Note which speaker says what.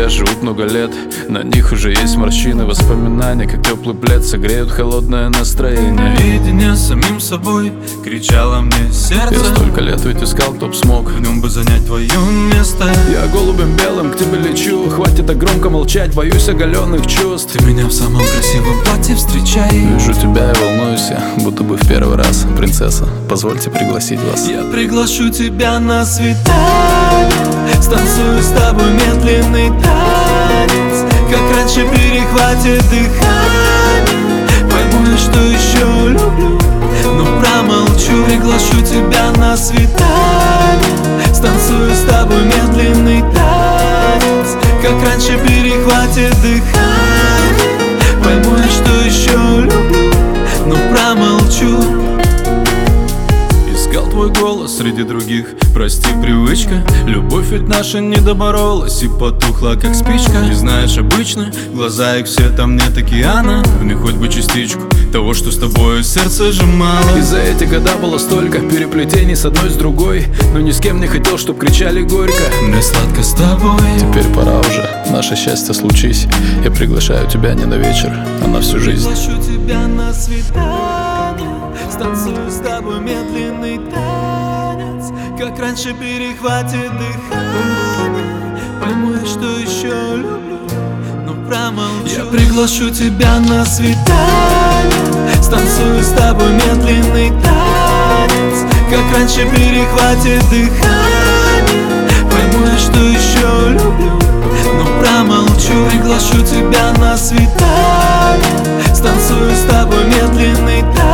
Speaker 1: друзья живут много лет, на них уже есть морщины. Воспоминания, как теплый плед, согреют холодное настроение.
Speaker 2: Наедине с самим собой кричало мне сердце.
Speaker 1: Я столько лет ведь искал, кто б смог
Speaker 2: в нем бы занять твое место.
Speaker 1: Я голубем белым к тебе лечу. Хватит так громко молчать, боюсь оголенных чувств.
Speaker 2: Ты меня в самом красивом платье встречай.
Speaker 1: Вижу тебя и волнуюсь я, будто бы в первый раз. Принцесса, позвольте пригласить вас.
Speaker 2: Я приглашу тебя на свидание, станцую с тобой медленный танец. Как раньше перехватит дыхание, пойму я, что еще люблю, но промолчу. Приглашу тебя на свидание, станцую с тобой медленный танец. Как раньше перехватит дыхание, пойму я, что еще люблю, но промолчу. Искал твой голос среди других, прости, привычка. Любовь ведь наша не доборолась и потухла, как спичка. И знаешь, обычно глаза их все там нет океана, в них хоть бы частичку того, что с тобой сердце сжимало.
Speaker 1: И за эти года было столько переплетений с одной с другой, но ни с кем не хотел, чтоб кричали горько.
Speaker 2: Мне сладко с тобой.
Speaker 1: Теперь пора уже, наше счастье случись. Я приглашаю тебя не на вечер, а на всю жизнь.
Speaker 2: Приглашу тебя на свидание, станцую с тобой медленный танец. Как раньше перехватит дыхание, пойму я, что еще люблю, но промолчу. Я приглашу тебя на свидание, станцую с тобой медленный танец. Как раньше перехватит дыхание, пойму я, что еще люблю, но промолчу. Приглашу тебя на свидание, станцую с тобой медленный танец.